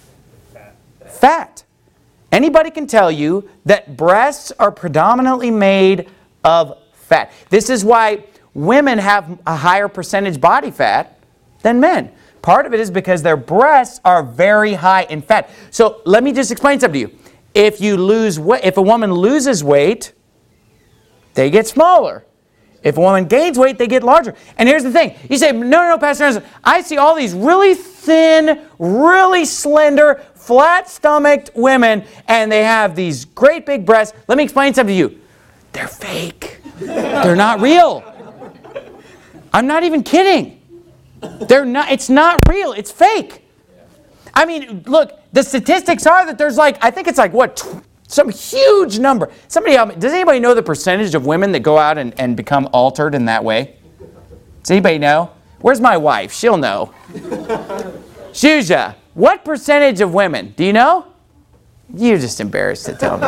[SPEAKER 1] Fat. Anybody can tell you that breasts are predominantly made of fat. This is why women have a higher percentage body fat than men. Part of it is because their breasts are very high in fat. So let me just explain something to you. If a woman loses weight, they get smaller. If a woman gains weight, they get larger. And here's the thing. You say, no, Pastor Anderson, I see all these really thin, really slender, flat-stomached women, and they have these great big breasts. Let me explain something to you. They're fake. They're not real. I'm not even kidding. It's not real. It's fake. I mean, look, the statistics are that there's like, I think it's like, what, some huge number. Does anybody know the percentage of women that go out and become altered in that way? Does anybody know? Where's my wife? She'll know. Shusha, what percentage of women? Do you know? You're just embarrassed to tell me.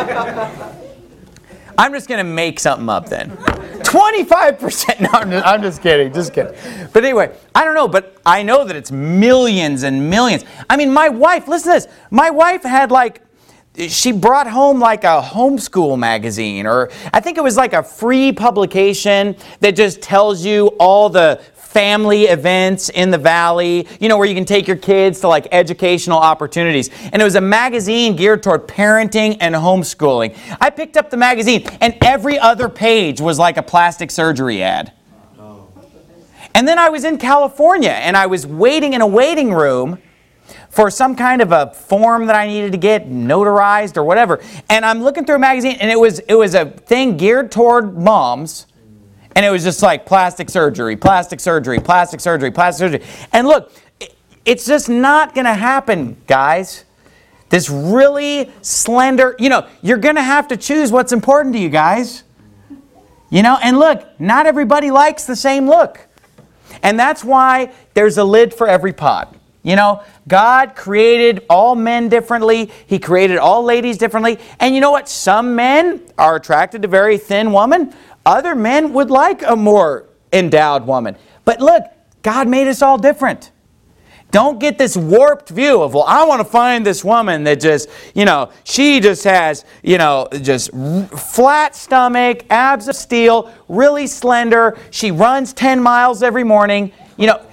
[SPEAKER 1] I'm just going to make something up then. 25%. No, I'm just kidding. But anyway, I don't know, but I know that it's millions and millions. I mean, my wife, listen to this. My wife had she brought home like a homeschool magazine, or I think it was like a free publication that just tells you all the family events in the valley, you know, where you can take your kids to like educational opportunities. And it was a magazine geared toward parenting and homeschooling. I picked up the magazine and every other page was like a plastic surgery ad. And then I was in California and I was waiting in a waiting room for some kind of a form that I needed to get notarized or whatever. And I'm looking through a magazine and it was a thing geared toward moms. And it was just like plastic surgery, plastic surgery, plastic surgery, plastic surgery. And look, it's just not going to happen, guys. This really slender, you know, you're going to have to choose what's important to you guys. You know, and look, not everybody likes the same look. And that's why there's a lid for every pot. You know, God created all men differently. He created all ladies differently. And you know what? Some men are attracted to a very thin woman. Other men would like a more endowed woman. But look, God made us all different. Don't get this warped view of, well, I want to find this woman that just, you know, she just has, you know, just flat stomach, abs of steel, really slender. She runs 10 miles every morning. You know,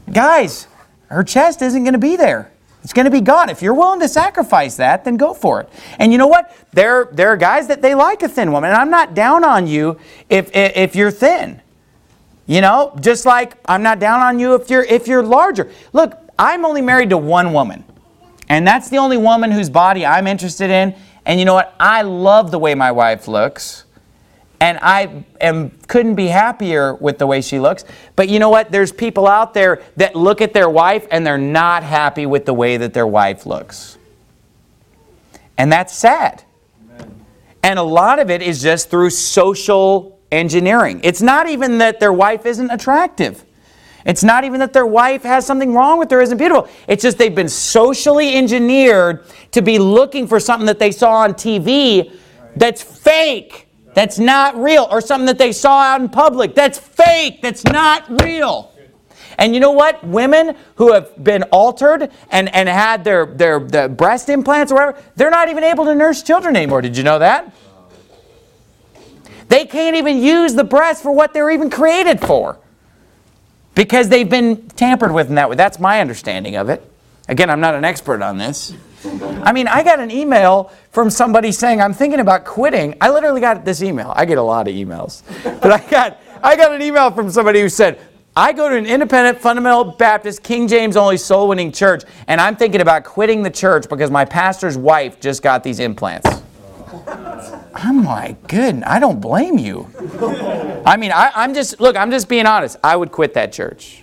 [SPEAKER 1] Guys, her chest isn't going to be there. It's going to be gone. If you're willing to sacrifice that, then go for it. And you know what? There are guys that they like a thin woman. And I'm not down on you if you're thin. You know, just like I'm not down on you if you're larger. Look, I'm only married to one woman. And that's the only woman whose body I'm interested in. And you know what? I love the way my wife looks. And I couldn't be happier with the way she looks. But you know what? There's people out there that look at their wife and they're not happy with the way that their wife looks. And that's sad. Amen. And a lot of it is just through social engineering. It's not even that their wife isn't attractive. It's not even that their wife has something wrong with her, isn't beautiful. It's just they've been socially engineered to be looking for something that they saw on TV that's fake. That's not real. Or something that they saw out in public. That's fake. That's not real. And you know what? Women who have been altered and had their breast implants or whatever, they're not even able to nurse children anymore. Did you know that? They can't even use the breast for what they're even created for. Because they've been tampered with in that way. That's my understanding of it. Again, I'm not an expert on this. I mean, I got an email from somebody saying, I'm thinking about quitting. I literally got this email. I get a lot of emails. But I got an email from somebody who said, I go to an independent, fundamental Baptist, King James only soul-winning church, and I'm thinking about quitting the church because my pastor's wife just got these implants. I'm like, good, I don't blame you. I mean, I'm just being honest. I would quit that church.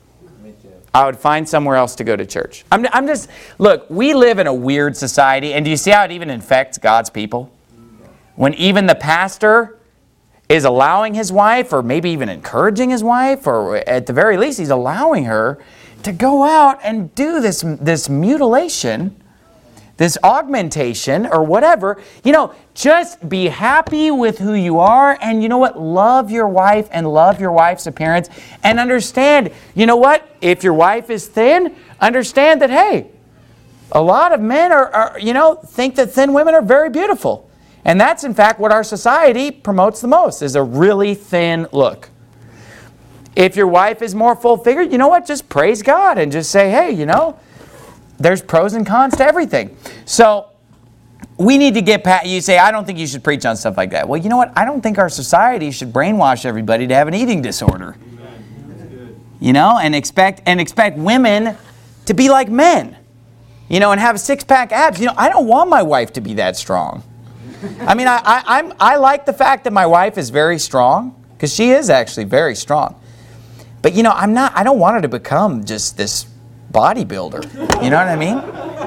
[SPEAKER 1] I would find somewhere else to go to church. Look, we live in a weird society, and do you see how it even infects God's people? When even the pastor is allowing his wife, or maybe even encouraging his wife, or at the very least, he's allowing her to go out and do this mutilation, this augmentation, or whatever. You know, just be happy with who you are, and you know what? Love your wife and love your wife's appearance, and understand, you know what? If your wife is thin, understand that, hey, a lot of men think that thin women are very beautiful. And that's, in fact, what our society promotes the most, is a really thin look. If your wife is more full-figured, you know what? Just praise God and just say, hey, you know, there's pros and cons to everything. So we need to get past, you say, I don't think you should preach on stuff like that. Well, you know what? I don't think our society should brainwash everybody to have an eating disorder. You know, and expect women to be like men. You know, and have six-pack abs. You know, I don't want my wife to be that strong. I mean, I like the fact that my wife is very strong, because she is actually very strong. But you know, I don't want her to become just this bodybuilder. You know what I mean?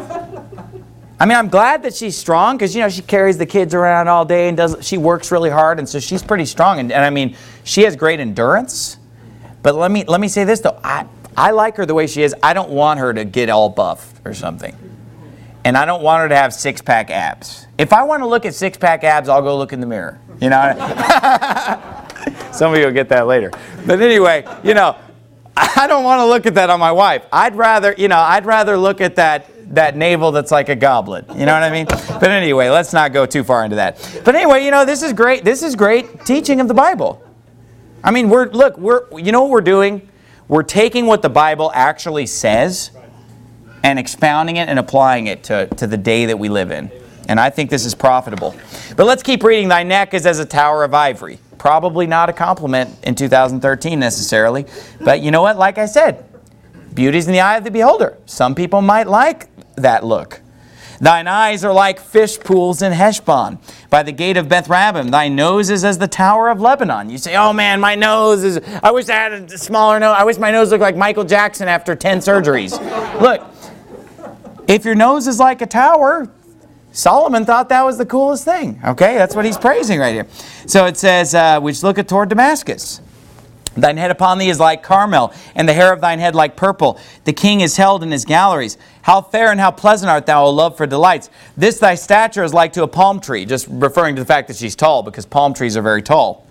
[SPEAKER 1] I mean, I'm glad that she's strong, because you know, she carries the kids around all day and she works really hard, and so she's pretty strong. And I mean, she has great endurance. But let me say this though, I like her the way she is. I don't want her to get all buff or something. And I don't want her to have six-pack abs. If I want to look at six-pack abs, I'll go look in the mirror. You know? Some of you will get that later. But anyway, you know, I don't want to look at that on my wife. I'd rather look at that navel that's like a goblet. You know what I mean? But anyway, let's not go too far into that. But anyway, you know, this is great. This is great teaching of the Bible. I mean, you know what we're doing? We're taking what the Bible actually says and expounding it and applying it to the day that we live in. And I think this is profitable. But let's keep reading. Thy neck is as a tower of ivory. Probably not a compliment in 2013 necessarily. But you know what? Like I said, beauty's in the eye of the beholder. Some people might like that look. Thine eyes are like fish pools in Heshbon. By the gate of Beth-rabbim, thy nose is as the tower of Lebanon. You say, oh man, my nose is, I wish I had a smaller nose. I wish my nose looked like Michael Jackson after 10 surgeries. Look, if your nose is like a tower, Solomon thought that was the coolest thing. Okay, that's what he's praising right here. So it says, which looketh toward Damascus. Thine head upon thee is like Carmel, and the hair of thine head like purple. The king is held in his galleries. How fair and how pleasant art thou, O love, for delights. This thy stature is like to a palm tree, just referring to the fact that she's tall, because palm trees are very tall.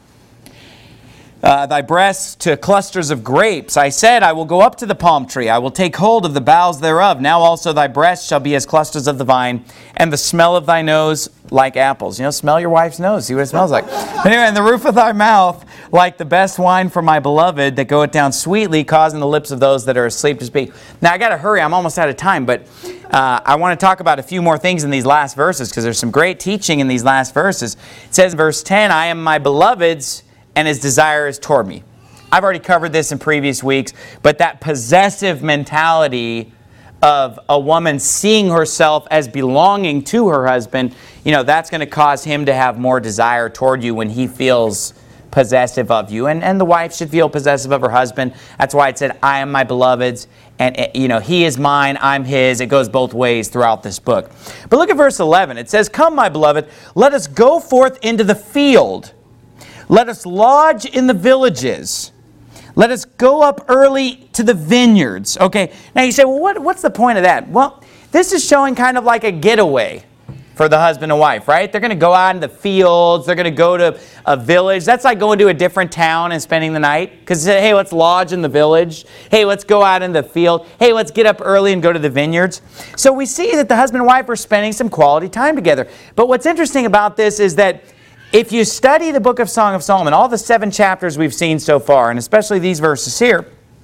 [SPEAKER 1] Thy breasts to clusters of grapes. I said, I will go up to the palm tree. I will take hold of the boughs thereof. Now also thy breasts shall be as clusters of the vine, and the smell of thy nose like apples. You know, smell your wife's nose. See what it smells like. Anyway, and the roof of thy mouth like the best wine for my beloved that goeth down sweetly, causing the lips of those that are asleep to speak. Now, I got to hurry. I'm almost out of time, but I want to talk about a few more things in these last verses because there's some great teaching in these last verses. It says in verse 10, I am my beloved's, and his desire is toward me. I've already covered this in previous weeks, but that possessive mentality of a woman seeing herself as belonging to her husband, that's going to cause him to have more desire toward you when he feels possessive of you. And the wife should feel possessive of her husband. That's why it said, I am my beloved's, and he is mine, I'm his. It goes both ways throughout this book. But look at verse 11. It says, come, my beloved, let us go forth into the field. Let us lodge in the villages. Let us go up early to the vineyards. Okay, now you say, well, what's the point of that? Well, this is showing kind of like a getaway for the husband and wife, right? They're going to go out in the fields. They're going to go to a village. That's like going to a different town and spending the night. Because, hey, let's lodge in the village. Hey, let's go out in the field. Hey, let's get up early and go to the vineyards. So we see that the husband and wife are spending some quality time together. But what's interesting about this is that if you study the book of Song of Solomon, all the 7 chapters we've seen so far, and especially these verses here,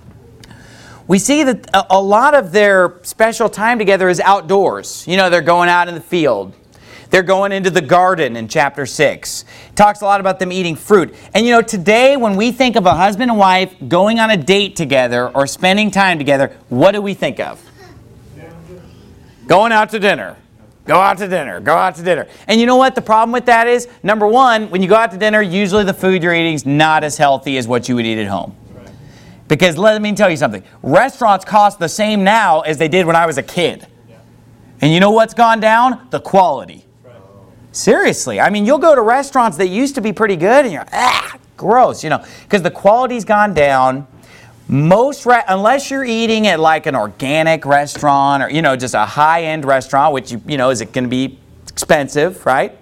[SPEAKER 1] we see that a lot of their special time together is outdoors. They're going out in the field. They're going into the garden in chapter 6. It talks a lot about them eating fruit. And today when we think of a husband and wife going on a date together or spending time together, what do we think of? Going out to dinner. Go out to dinner. Go out to dinner. And you know what the problem with that is? Number one, when you go out to dinner, usually the food you're eating is not as healthy as what you would eat at home. Right. Because let me tell you something. Restaurants cost the same now as they did when I was a kid. Yeah. And you know what's gone down? The quality. Right. Seriously. I mean, you'll go to restaurants that used to be pretty good and you're, gross, because the quality's gone down. Unless you're eating at like an organic restaurant or, just a high-end restaurant, which, is it going to be expensive, right?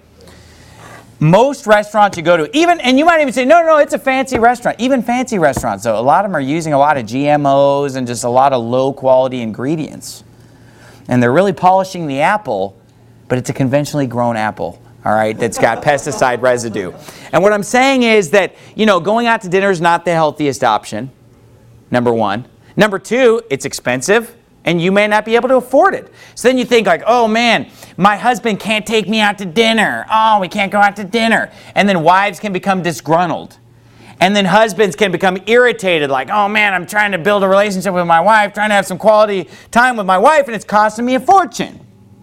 [SPEAKER 1] Most restaurants you go to, and you might even say, no, it's a fancy restaurant. Even fancy restaurants, so a lot of them are using a lot of GMOs and just a lot of low-quality ingredients. And they're really polishing the apple, but it's a conventionally grown apple. All right, that's got pesticide residue. And what I'm saying is that, going out to dinner is not the healthiest option. Number one. Number two, it's expensive, and you may not be able to afford it. So then you think like, oh man, my husband can't take me out to dinner. Oh, we can't go out to dinner. And then wives can become disgruntled. And then husbands can become irritated like, oh man, I'm trying to build a relationship with my wife, trying to have some quality time with my wife, and it's costing me a fortune.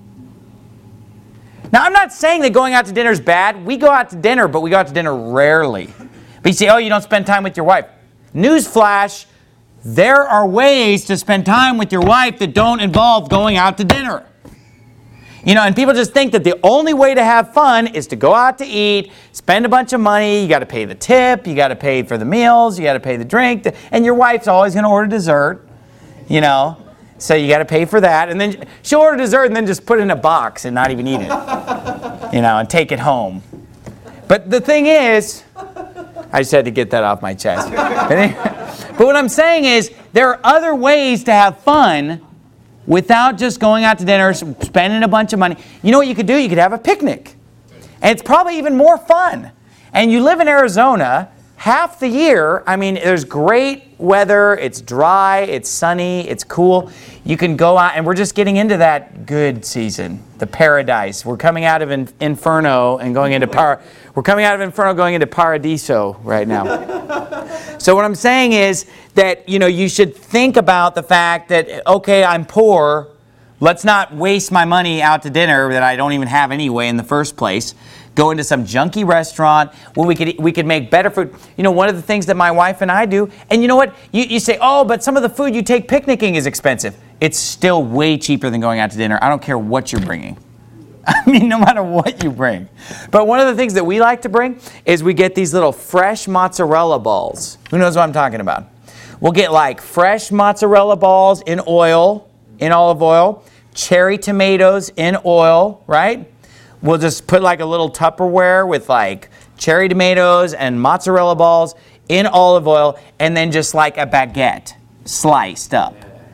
[SPEAKER 1] Now, I'm not saying that going out to dinner is bad. We go out to dinner, but we go out to dinner rarely. But you say, oh, you don't spend time with your wife. Newsflash. There are ways to spend time with your wife that don't involve going out to dinner. And people just think that the only way to have fun is to go out to eat, spend a bunch of money, you got to pay the tip, you got to pay for the meals, you got to pay the drink, and your wife's always going to order dessert, so you got to pay for that. And then she'll order dessert and then just put it in a box and not even eat it, and take it home. But the thing is, I just had to get that off my chest. But what I'm saying is there are other ways to have fun without just going out to dinner, spending a bunch of money. You know what you could do? You could have a picnic. And it's probably even more fun. And you live in Arizona half the year. I mean, there's great weather. It's dry. It's sunny. It's cool. You can go out, and we're just getting into that good season, the paradise. We're coming out of Inferno and going into We're coming out of Inferno going into Paradiso right now. So what I'm saying is that, you should think about the fact that, okay, I'm poor. Let's not waste my money out to dinner that I don't even have anyway in the first place. Go into some junky restaurant where we could make better food. One of the things that my wife and I do, and you know what? You say, oh, but some of the food you take picnicking is expensive. It's still way cheaper than going out to dinner. I don't care what you're bringing. I mean, no matter what you bring. But one of the things that we like to bring is we get these little fresh mozzarella balls. Who knows what I'm talking about? We'll get like fresh mozzarella balls in olive oil, cherry tomatoes in oil, right? We'll just put like a little Tupperware with like cherry tomatoes and mozzarella balls in olive oil, and then just like a baguette sliced up.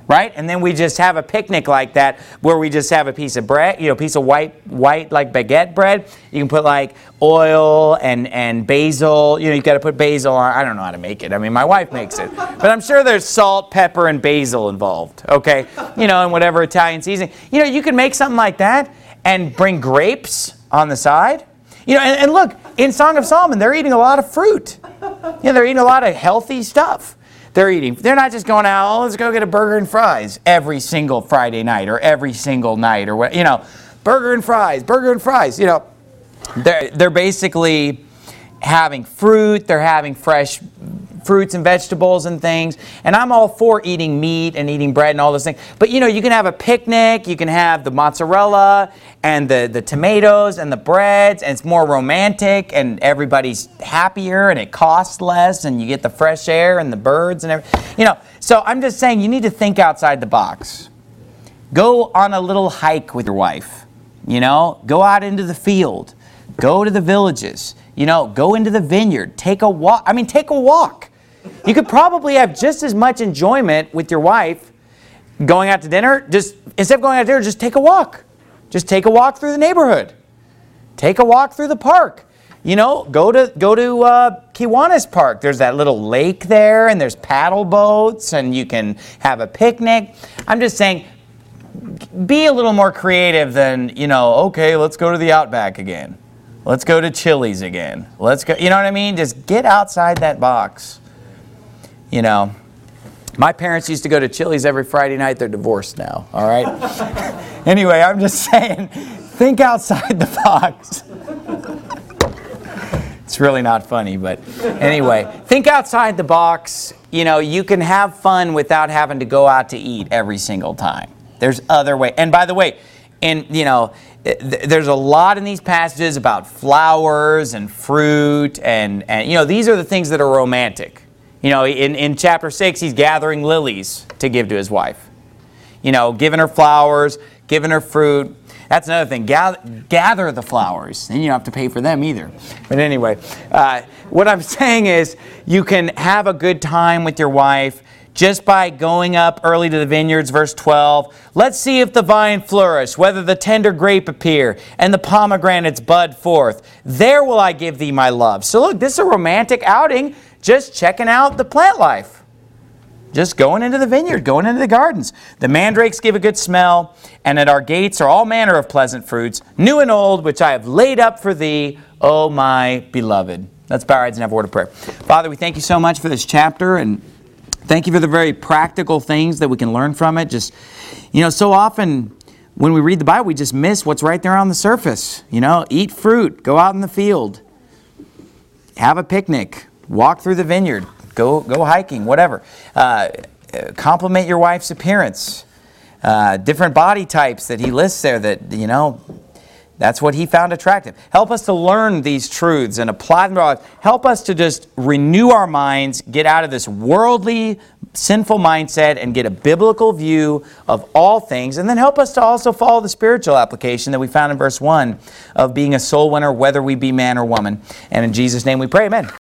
[SPEAKER 1] right? And then we just have a picnic like that where we just have a piece of bread, piece of white like baguette bread. You can put like oil and basil. You've got to put basil on. I don't know how to make it. I mean, my wife makes it. But I'm sure there's salt, pepper, and basil involved, okay? And whatever Italian seasoning. You can make something like that and bring grapes on the side. And look, in Song of Solomon, they're eating a lot of fruit. They're eating a lot of healthy stuff. They're not just going out, let's go get a burger and fries every single Friday night or every single night or what, burger and fries. They're basically having fruit, they're having fresh fruits and vegetables and things. And I'm all for eating meat and eating bread and all those things. But you can have a picnic, you can have the mozzarella and the tomatoes and the breads, and it's more romantic and everybody's happier and it costs less and you get the fresh air and the birds and everything. So I'm just saying you need to think outside the box. Go on a little hike with your wife. Go out into the field. Go to the villages. Go into the vineyard. Take a walk. Take a walk. You could probably have just as much enjoyment with your wife going out to dinner. Instead of going out to dinner, just take a walk. Just take a walk through the neighborhood. Take a walk through the park. Go to Kiwanis Park. There's that little lake there, and there's paddle boats, and you can have a picnic. I'm just saying, be a little more creative than, okay, let's go to the Outback again. Let's go to Chili's again. Let's go, you know what I mean? Just get outside that box. My parents used to go to Chili's every Friday night. They're divorced now, all right? Anyway, I'm just saying, think outside the box. It's really not funny, but anyway, think outside the box. You can have fun without having to go out to eat every single time. There's other ways. And by the way, there's a lot in these passages about flowers and fruit and these are the things that are romantic. In chapter 6, he's gathering lilies to give to his wife. Giving her flowers, giving her fruit. That's another thing. Gather the flowers. Then you don't have to pay for them either. But anyway, what I'm saying is you can have a good time with your wife just by going up early to the vineyards, verse 12. Let's see if the vine flourish, whether the tender grape appear, and the pomegranates bud forth. There will I give thee my love. So look, this is a romantic outing, just checking out the plant life. Just going into the vineyard, going into the gardens. The mandrakes give a good smell, and at our gates are all manner of pleasant fruits, new and old, which I have laid up for thee, O my beloved. Let's bow our heads and have a word of prayer. Father, we thank you so much for this chapter, and thank you for the very practical things that we can learn from it. Just, so often when we read the Bible, we just miss what's right there on the surface. Eat fruit, go out in the field, have a picnic, walk through the vineyard, go hiking, whatever. Compliment your wife's appearance. Different body types that he lists there that, that's what he found attractive. Help us to learn these truths and apply them to our lives. Help us to just renew our minds, get out of this worldly, sinful mindset and get a biblical view of all things. And then help us to also follow the spiritual application that we found in verse 1 of being a soul winner, whether we be man or woman. And in Jesus' name we pray, amen.